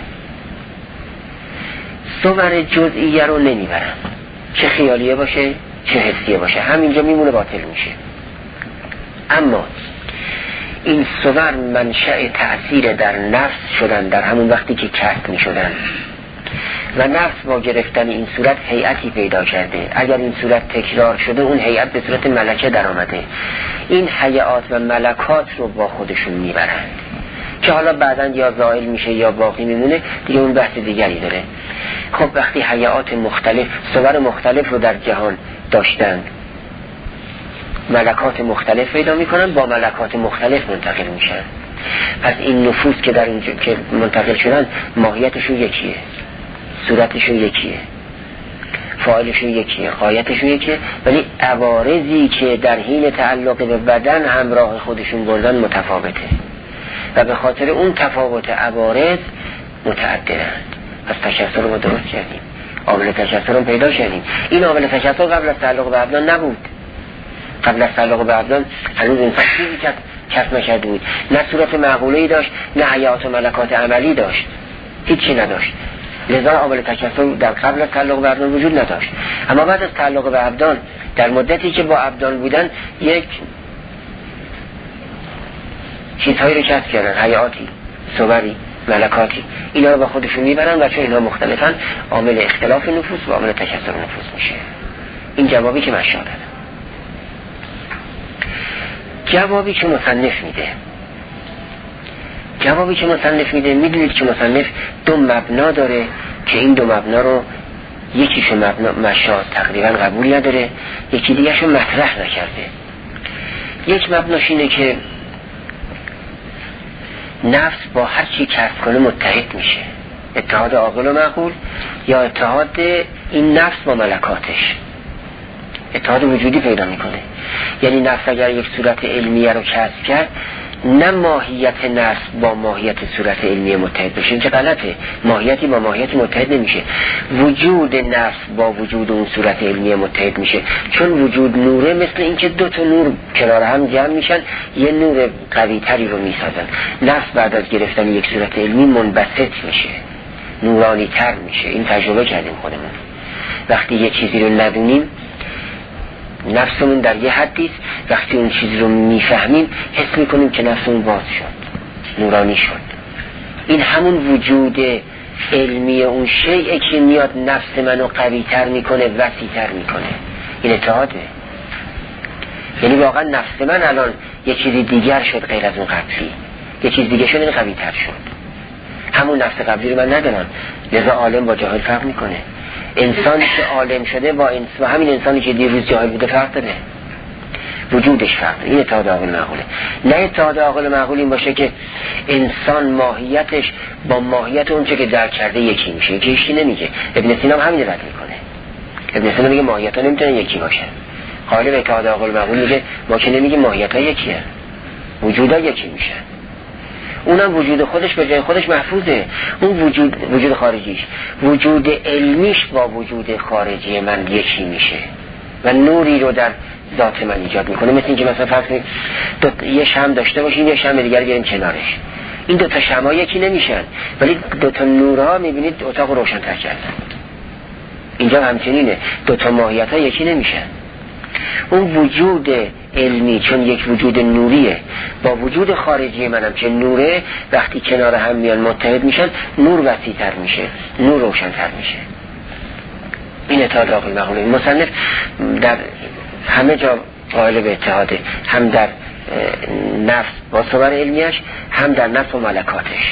صور جزئیه رو نمیبرن، چه خیالیه باشه چه حسیه باشه، همینجا میمونه باطل میشه. اما این صور منشأ تأثیر در نفس شدن در همون وقتی که کسب میشدن و نفس با گرفتن این صورت هیئتی پیدا کرده. اگر این صورت تکرار شده اون هیئت به صورت ملکه در آمده. این هیئات و ملکات رو با خودشون میبرند که حالا بعداً یا زائل میشه یا باقی میمونه، دیگه اون بحث دیگری داره. خب وقتی هیئات مختلف صور مختلف رو در جهان داشتن، ملکات مختلف پیدا میکنن، با ملکات مختلف منتقل میشن. پس این نفوذ که در اینجا که منتقل شدن ماهیتشون یکیه، صورتشون یکیه، فاعلشون یکیه، غایتشون یکیه، ولی عوارضی که در حین تعلق به بدن همراه خودشون بردن متفاوته و به خاطر اون تفاوت عوارض متعددند. پس تشخص رو ما درست کردیم، عامل تشخص رو پیدا کردیم. این عامل تشخص قبل از تعلق به ابدان نبود. قبل از تعلق به ابدان هنوز انسان چیزی کسب نکرده بود، نه صورت معقوله‌ای داشت نه حیات و ملکات عملی داشت، هیچی نداشت. لذا عامل تکثر در قبل از تعلق به ابدان وجود نداشت. اما بعد از تعلق به ابدان در مدتی که با ابدان بودن یک چیزهایی رو کسب کردن، حیاتی، صوری، ملکاتی، اینا رو با خودشون میبرن و چون اینا مختلفن عامل اختلاف نفوس و عامل تکثر نفوس میشه. این جوابی که من شاید جوابی که مصنف میده جوابی که مصنف میده میدونید که مصنف دو مبنا داره که این دو مبنا رو یکیشو مبنا مشاهد تقریبا قبول نداره، یکی دیگهشو مطرح نکرده. یک مبناش اینه که نفس با هر چی کسب کنه متحد میشه، اتحاد عاقل و معقول یا اتحاد این نفس با ملکاتش، اتحاد وجودی پیدا میکنه. یعنی نفس اگر یک صورت علمیه رو کسب کرد نه ماهیت نفس با ماهیت صورت علمیه متحد بشه، این چه غلطه. ماهیتی با ماهیت متحد نمیشه، وجود نفس با وجود اون صورت علمیه متحد میشه. چون وجود نوره، مثل اینکه دو تا نور کنار هم جمع میشن یه نور قوی تری رو میسازن. نفس بعد از گرفتن یک صورت علمی منبسط میشه، نورانی تر میشه. این تجربه کردیم خودمون. وقتی یه چیزی رو ندونیم نفسمون در یه حدیست، وقتی اون چیز رو میفهمیم حس میکنیم که نفسمون باز شد، نورانی شد. این همون وجود علمی اون شیء که میاد نفس منو قوی تر میکنه، وسیع تر میکنه. این اتحاده. یعنی واقعا نفس من الان یه چیزی دیگر شد غیر از اون قبلی، یه چیز دیگه شد، این قوی تر شد. همون نفس قبلی رو من ندارم. لذا عالم با جاهل فرق میکنه. انسانی که عالم شده با, انس... با همین انسانی که دیروز جاهل بوده فرق داره، وجودش فرق داره. این اتحاد عاقل معقوله. نه اتحاد عاقل معقول این باشه که انسان ماهیتش با ماهیت اون چه که درک کرده یکی میشه. یکی هیچی نمیگه. ابن سینا هم همین رد میکنه. ابن سینا میگه ماهیت ها نمیتونن یکی باشه. قائل به اتحاد عاقل معقول میگه ما که نمیگه ماهیت ها یکیه، وجود ها یکی میشه. اونم وجود خودش به جای خودش محفوظه. اون وجود وجود خارجیش، وجود علمیش با وجود خارجی من یکی میشه و نوری رو در ذات من ایجاد میکنه. مثل اینکه مثلا فرض کنید دو یه شمع داشته باشیم، یه شمع دیگر بیاریم کنارش، این دو تا شمع یکی نمیشن ولی دو تا نورها میبینید اتاق روشن تر کردن. اینجا همچنینه، دو تا ماهیت ها یکی نمیشن. اون وجود علمی چون یک وجود نوریه با وجود خارجی منم که نوره، وقتی کنار هم میان متحد میشن نور وسیع‌تر میشه، نور روشن‌تر میشه. این اتحاد عاقل معقوله. مصنف در همه جا قائل به اتحاده، هم در نفس با صور علمیش، هم در نفس و ملکاتش.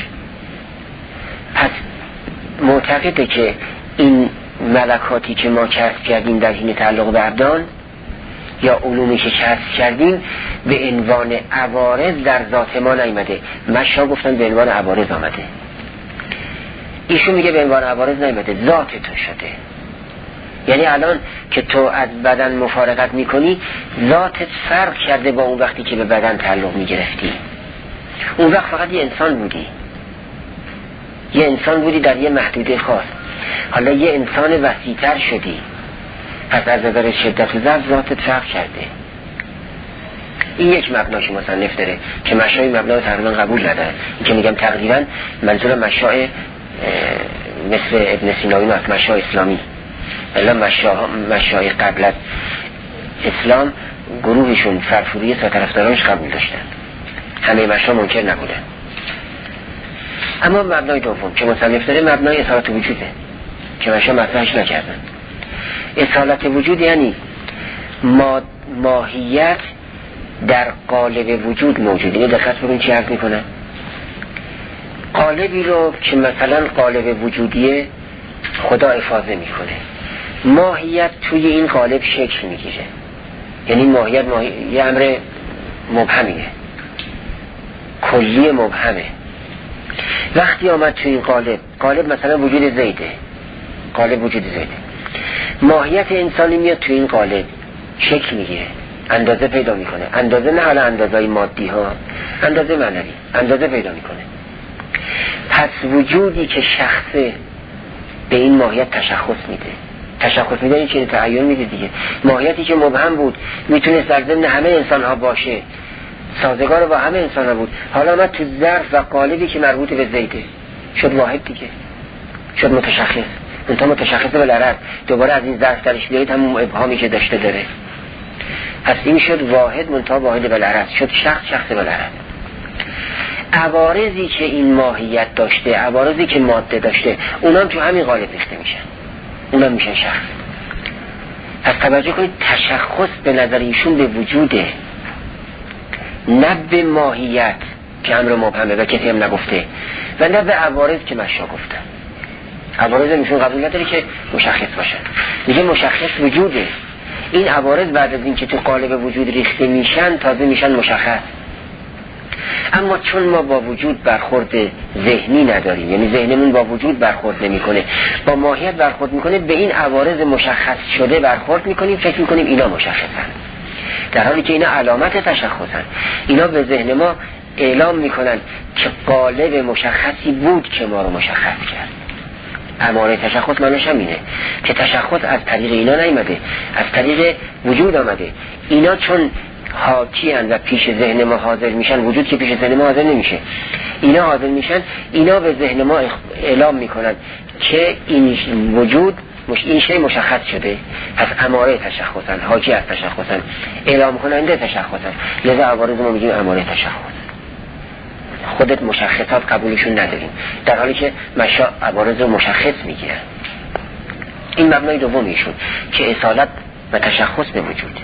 پس معتقده که این ملکاتی که ما کسب کردیم در حین تعلق به ابدان یا علومی که کسب کردیم به عنوان عوارض در ذات ما نیامده. مشا گفتن به عنوان عوارض آمده، ایشون میگه به عنوان عوارض نیامده، ذات تو شده. یعنی الان که تو از بدن مفارقت میکنی ذاتت فرق کرده با اون وقتی که به بدن تعلق میگرفتی. اون وقت فقط یه انسان بودی، یه انسان بودی در یه محدوده خاص. حالا یه انسان وسیع‌تر شدی، پس از نظر شدت و ضعف ذاتت فرق کرده. این یک مبناش مصنف داره که مشای مبنا تقریبا قبول نداره. این که میگم تقریبا منظور مشای مثل ابن سینایی از مشای اسلامی، الا مشا مشای قبل از اسلام گروهشون فرفوری سرطرفدارانش قبول داشتن، همه مشا منکر نبودن. اما مبنای دوم که مصنف داره مبنای اصالت وجوده که مشا مطرحش نکردن. اصالت وجود یعنی ما ماهیت در قالب وجود موجوده. اینه دقت برون چی عرض میکنه؟ قالبی رو که مثلا قالب وجودیه خدا افاضه میکنه، ماهیت توی این قالب شکل میگیره. یعنی ماهیت ماهی... یه امر مبهمیه، کلی مبهمه. وقتی آمد توی این قالب، قالب مثلا وجود زیده، قالب وجود زیده، ماهیت انسانی میاد توی این قالب شکل میگیره، اندازه پیدا میکنه. اندازه نه حالا اندازه‌ای مادی ها، اندازه معنوی، اندازه پیدا میکنه. پس وجودی که شخصه به این ماهیت تشخص میده. تشخص میده این چیزی تعین میده دیگه. ماهیتی که مبهم بود میتونست در ضمن همه انسان ها باشه، سازگار با همه انسان ها بود، حالا ما تو ظرف و قالبی که مربوط به زیده شد واحد دیگه، شد متشخص. انتا متشخص بالعرض دوباره از این ظرف درش بیارید همون ابهامی که داشته داره. پس این شد واحد منتها واحد بالعرض، شد شخص شخص بالعرض. عوارضی که این ماهیت داشته، عوارضی که ماده داشته، اونام تو همین قالب ریخته میشن، اونام میشن شخص. پس توجه کنید تشخص به نظر ایشون به وجوده، نه به ماهیت که امر مبهمه و کسی هم نگفته، و نه به عوارض که مشا گفتن. عوارض میشون قبول نداره که مشخص باشن، میگه مشخص وجوده. این عوارض بعد از این که تو قالب وجود ریخته میشن تازه میشن مشخص. اما چون ما با وجود برخورد ذهنی نداریم، یعنی ذهنمون با وجود برخورد نمیکنه، با ماهیت برخورد میکنه، به این عوارض مشخص شده برخورد میکنیم، فکر میکنیم اینا مشخصن، در حالی که اینا علامت تشخصن. اینا به ذهن ما اعلام میکنن که قالب مشخصی بود که ما رو مشخص کرد. اماره تشخص معنیش هم اینه که تشخص از طریق اینا نیامده، از طریق وجود آمده. اینا چون حاکی هستند و پیش ذهن ما حاضر میشن، وجود که پیش ذهن ما حاضر نمیشه، اینا حاضر میشن، اینا به ذهن ما اعلام میکنن که این وجود مش این شی مشخص شده. پس اماره تشخصن، حاکی از تشخصن، اعلام کننده تشخصن. لذا عوارض ما میگیم اماره تشخص. خودت مشخصات قبولشون نداریم، در حالی که مشا عوارض رو مشخص میگیرن. این مبنای دومیشون که اصالت و تشخص به وجوده.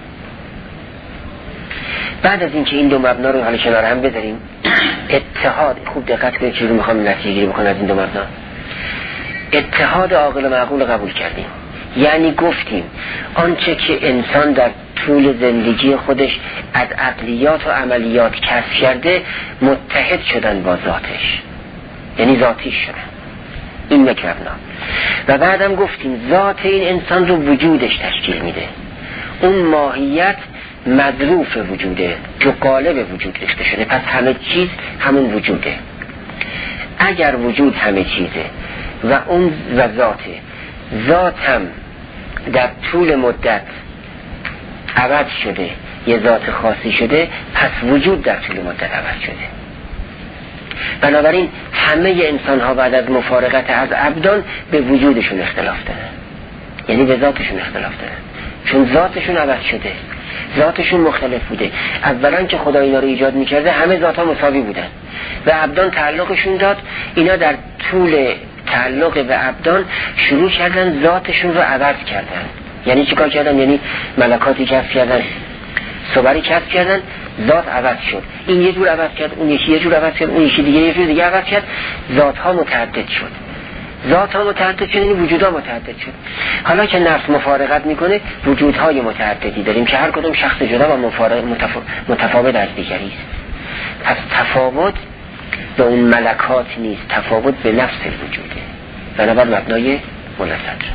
بعد از اینکه این دو مبنا رو حالا کنار هم بذاریم، اتحاد، خوب دقت کنید چیزی میخوام نتیجه گیری بکنم از این دو مبنا. اتحاد عاقل و معقول قبول کردیم، یعنی گفتیم آنچه که انسان در طول زندگی خودش از عقلیات و عملیات کسب کرده متحد شدن با ذاتش، یعنی ذاتیش شدن. این یک مبنا. و بعدم گفتیم ذات این انسان رو وجودش تشکیل میده. اون ماهیت مظروف وجوده، جو قالب وجود ریخته شده، پس همه چیز همون وجوده. اگر وجود همه چیزه و اون و ذاته، ذات هم در طول مدت عوض شده، یه ذات خاصی شده، پس وجود در طول مدت عوض شده. بنابراین همه انسان ها بعد از مفارقت از ابدان به وجودشون اختلاف دارن، یعنی به ذاتشون اختلاف دارن، چون ذاتشون عوض شده، ذاتشون مختلف بوده. اولا که خدا اینا رو ایجاد میکرده همه ذات ها مساوی بودن و ابدان تعلقشون داد. اینا در طول تعلق به ابدان شروع کردن ذاتشون رو عوض کردن. یعنی چیکار کردن؟ یعنی ملکاتی کسب کردن، صبری کسب کردن، ذات عوض شد. این یه جور عوض کرد، اون یکی یه جور عوض کرد، اون یکی دیگه یه جور دیگه عوض کرد. ذات ها متعدد شد، ذات ها متعدد شد، یعنی وجود ها متعدد شد. حالا که نفس مفارقت میکنه وجود های متعددی داریم که هر کدوم شخص جدا و متفا... متفاوت از دیگری است. پس تفاوت به اون ملکات نیست، تفاوت به نفس وجوده. بنابراین مبنای مناسب شد.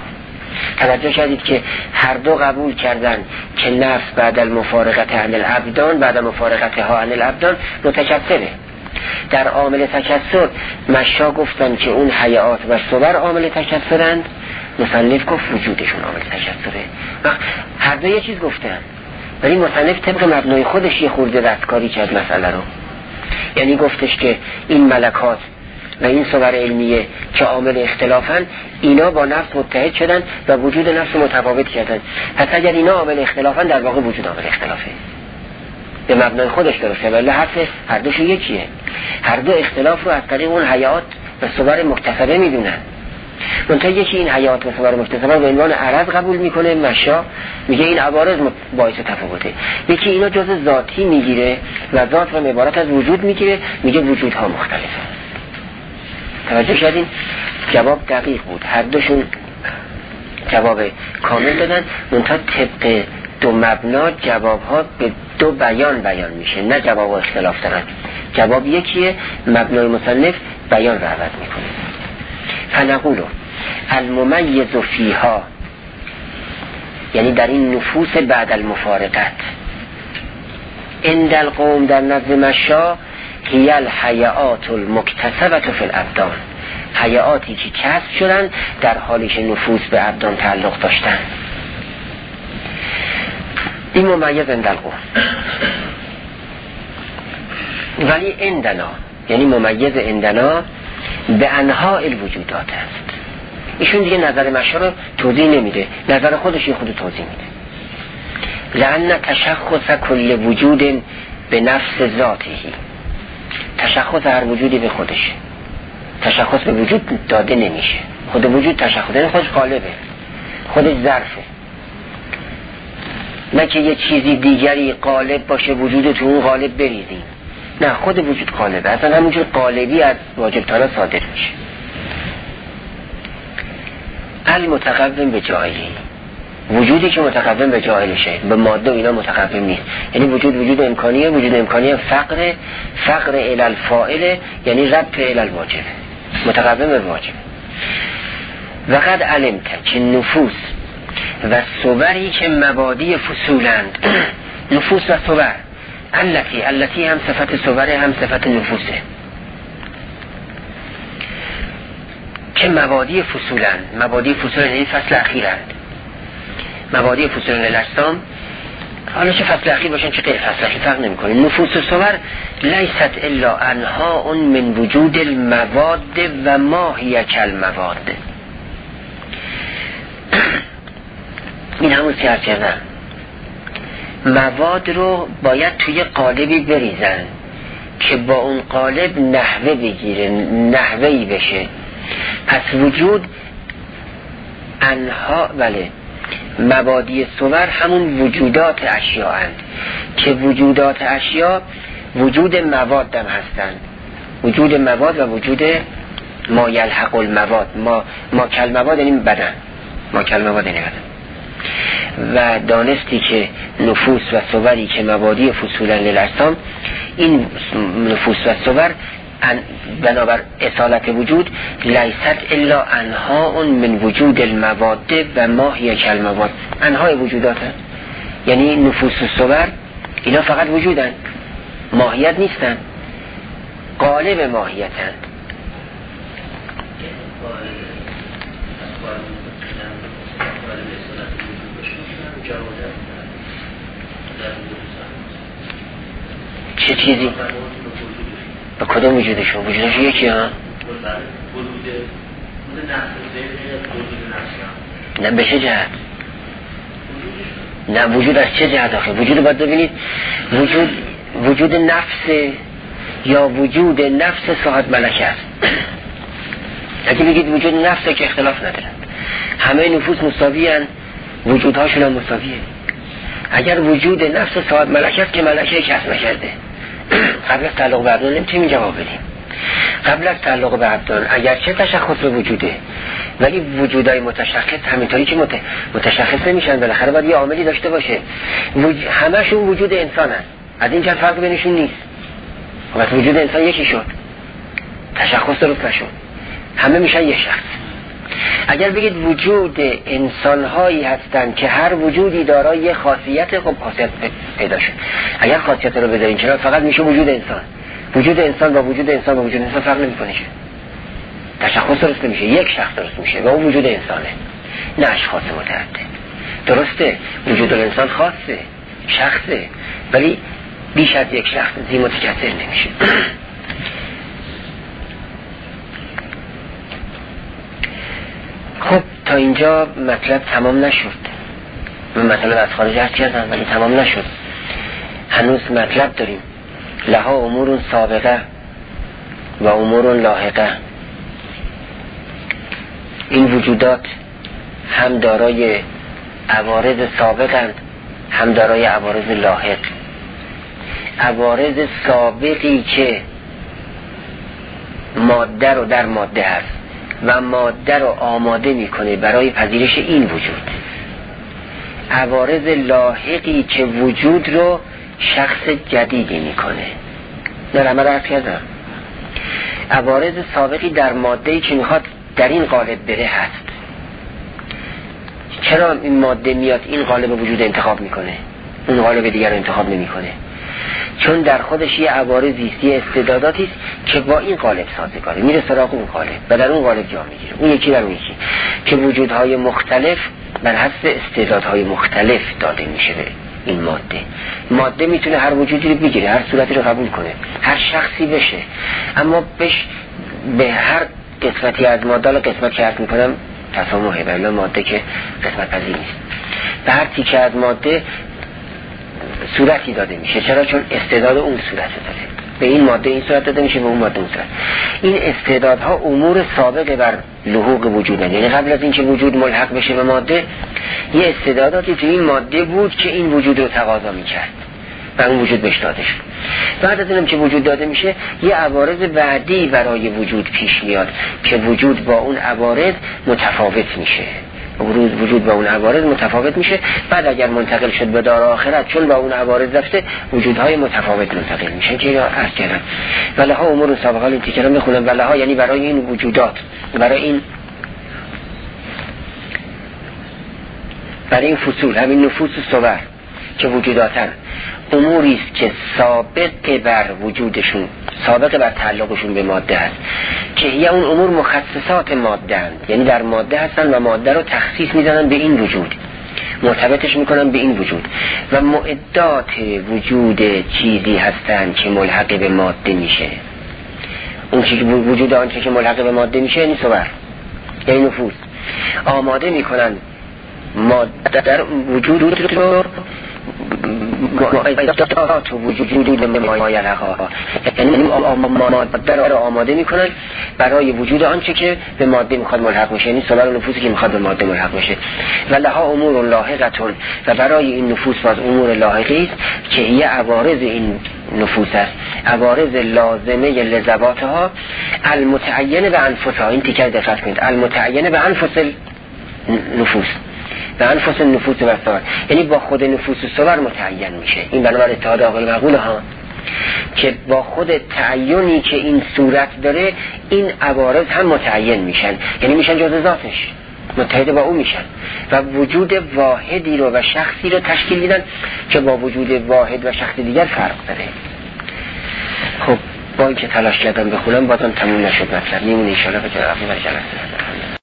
توجه کردید که هر دو قبول کردن که نفس بعد المفارقت عن الابدان بعد مفارقتها عن الابدان متکثره. در عامل تکثر مشا گفتن که اون حیات و صور عامل تکثرند، مصنف گفت وجودشون عامل تکثره. هر دو یه چیز گفتن، ولی مصنف طبق مبنای خودش یه خورده رستگاری کرد مسئله رو. یعنی گفتش که این ملکات و این صور علمیه که عامل اختلافن، اینا با نفس متحد شدن و وجود نفس متفاوت کردن. پس اگر اینا عامل اختلافن، در واقع وجود عامل اختلافه. به مبنای خودش درسته، ولی حرف هر دوشون یکیه. هر دو اختلاف رو از طریق اون حیات و صور مکتسبه میدونن. منتها یکی این حیات و صور مکتسبه به عنوان عرض قبول میکنه، مشا میگه این عوارض باعث تفاوته. یکی اینا جز ذاتی میگیره و ذات و عبارت از وجود میگیره، میگه وجودها مختلفه. توجه کردین؟ جواب دقیق بود، هر دوشون جواب کامل دادن، منتها طبق دو مبنا جوابها به دو بیان بیان میشه، نه جواب و اختلاف دارن. جواب یکیه، مبنای مصنف بیان رو عوض میکنه. فنقولو الممیز فیها، یعنی در این نفوس بعد المفارقت، عند القوم در نزد مشا، هی الحیات المکتسبه فی الابدان، حیاتی که کسب شدن در حالی که نفوس به ابدان تعلق داشتن. این ممیز عند القوم، ولی عندنا، یعنی ممیز عندنا به انواع الوجودات است. ایشون دیگه نظر مشا رو توضیح نمیده، نظر خودش یه خود توضیح میده. لأن تشخص کل وجود به نفس ذاتهی، تشخص هر وجودی به خودشه، تشخص به وجود داده نمیشه. خود وجود تشخص، یعنی خودش قالبه، خودش ظرفه، نه که یه چیزی دیگری قالب باشه وجود تو اون قالب بریزیم. نه، خود وجود قالبه، اصلا همونجور قالبی از واجب تعالی صادر میشه. المتقوم به جاهلی، وجودی که متقوم به جاهلشه، به ماده و اینا متقوم نیست. یعنی وجود وجود امکانیه، وجود امکانیه فقر فقر الی الفاعل، یعنی ربط الی الواجب، متقوم به واجب. وقد علمت که نفوس و صوری که مبادی فصولند، نفوس و صور، التی التی هم صفت صوره هم صفت نفوسه، که مبادی فصولند. مبادی فصولند این فصل اخیرند. مبادی فصولند الاجسام، حالا چه فصل اخیر باشن چه غیر فصل اخیر فرق نمی کنه. نفوس و صور لیست الا انها من وجود المواد و ما هی کالمواد. این همون سیار کردن، مواد رو باید توی قالبی بریزن که با اون قالب نحوه بگیره، نحوهی بشه. پس وجود انها، بله، مبادی صور همون وجودات اشیاء اند که وجودات اشیاء وجود مواد هم هستند، وجود مواد و وجود ما یلحق المواد، ما ما کل مواد یعنی بدن، ما کل مواد یعنی بدن. و دانستی که نفوس و صوری که مبادی فصولا للاجسام، این نفوس و صور بنابر اصالت وجود لیست الا انها من وجود المواد و ما هی کالمواد، انهای وجودات هست. یعنی نفوس و صور اینا فقط وجودن، ماهیت نیستن، قالب ماهیتن. چه چیزی؟ با کدوم وجودشون؟ وجودشون یکی ها؟ نه به چه جهت؟ نه وجود از چه جهت آخه؟ وجود رو باید ببینید وجود وجود نفس یا وجود نفس صاحب ملکه است. اگه بگید وجود نفسه که اختلاف ندارن، همه نفوس مساوی هن، وجودهاشون هم مساویه. اگر وجود نفس صاحب ملکه است که ملکه کسب نکرده، قبل از تعلق به عبدان نمیتونیم جواب بدیم. قبل از تعلق به عبدان اگرچه تشخص به وجوده، ولی وجودای متشخص همینطوری که متشخص نمیشن، بالاخره باید یه عاملی داشته باشه. وج... همشون وجود انسان هست، از این جهت فرق بینشون نیست. وقتی وجود انسان یکی شد، تشخص درست نشد، همه میشن یه شخص. اگر بگید وجود انسان‌هایی هستند که هر وجودی دارای یه خاصیت، خب خاصیت پیدا شد. اگر خاصیت رو بذارین چرا فقط میشه وجود انسان. وجود انسان با وجود انسان با وجود انسان فرق نمی‌کنه. تشخص درست نمیشه، یک شخص درست میشه و اون وجود انسانه، نه اشخاص متعدد. درسته وجود انسان خاصه، شخصه، ولی بیش از یک شخص زی متکثر نمیشه. خب تا اینجا مطلب تمام نشد. من مطلب از خارج هست کردم ولی تمام نشد، هنوز مطلب داریم. لها امور سابقه و امور لاحقه. این وجودات هم دارای عوارض سابقند هم دارای عوارض لاحق. عوارض سابقی که ماده رو در ماده هست و ماده رو آماده میکنه برای پذیرش این وجود. عوارض لاحقی که وجود رو شخص جدیدی میکنه. نه من عرض کردم عوارض سابقی در ماده‌ای که میخواد در این قالب بره هست. چرا این ماده میاد این قالب وجود انتخاب میکنه، اون قالب دیگر رو انتخاب نمیکنه؟ چون در خودش یه عوارضی است، یه استعداداتی است که با این قالب سازگاره، میره سراغ اون قالب و در اون قالب جا میگیره. اون یکی در اون یکی که وجودهای مختلف بر حسب استعدادهای مختلف داده میشه به این ماده. ماده میتونه هر وجودی رو بگیره، هر صورتی رو قبول کنه، هر شخصی بشه، اما بش به هر قسمتی از ماده، قسمت که عرض میکنم تسامحه، ولی ماده که قسمت پذیر نیست، به هر تیکه از ماده صورتی داده میشه. چرا؟ چون استعداد اون صورت داره. به این ماده این صورت داده میشه، به اون ماده اون صورت. این استعدادها امور سابقه بر لحوق وجودن، یعنی قبل از اینکه وجود ملحق بشه به ماده یه استعداداتی تو این ماده بود که این وجود رو تقاضا میکرد و اون وجود بهش داده شد. بعد از اینم که وجود داده میشه یه عوارض بعدی برای وجود پیش میاد که وجود با اون عوارض متفاوت میشه. وجود با اون عوارض متفاوت میشه. بعد اگر منتقل شد به دار آخرت، چون با اون عوارض رفته، وجودهای متفاوت منتقل میشه که یا عرض کردم ولها امور سابقه. این تیکرم بخونم. ولها یعنی برای این وجودات، برای این برای این فصول، همین نفوس صور که وجوداتن، اموری است که سابق بر وجودشون، سابق بر تعلقشون به ماده است، که هی اون امور مخصصات ماده اند، یعنی در ماده هستن و ماده رو تخصیص میزنن به این وجود، مرتبطش میکنن به این وجود، و معدات وجود چیزی هستن که ملحق به ماده میشه. اون چیزی وجود آنچه که ملحق به ماده میشه یعنی صور، یعنی نفوس، آماده میکنن ماده در وجود رو معدات و وجود مایلها، یعنی ماده رو آماده میکنن برای وجود آنچه که به ماده میخواد ملحق میشه، یعنی صور و نفوسی که میخواد به ماده ملحق میشه. و لها امور لاحقتون، و برای این نفوس باز امور لاحقی است که یه عوارض این نفوس است، عوارض لازمه لذواتها المتعینه به انفسها. این تیکر دقت کنید، المتعینه به انفس نفوس، به انفس نفوس و صور، یعنی با خود نفوس و صور متعین میشه. این بنابر اتحاد عاقل معقول ها که با خود تعینی که این صورت داره این عوارض هم متعین میشن، یعنی میشن جزء ذاتش، متحد با او میشن و وجود واحدی رو و شخصی رو تشکیل میدن که با وجود واحد و شخص دیگر فرق داره. خب با اینکه تلاش کردم بخونم بازم تموم نشد مطلب، میمونه ان شاء الله به جلسه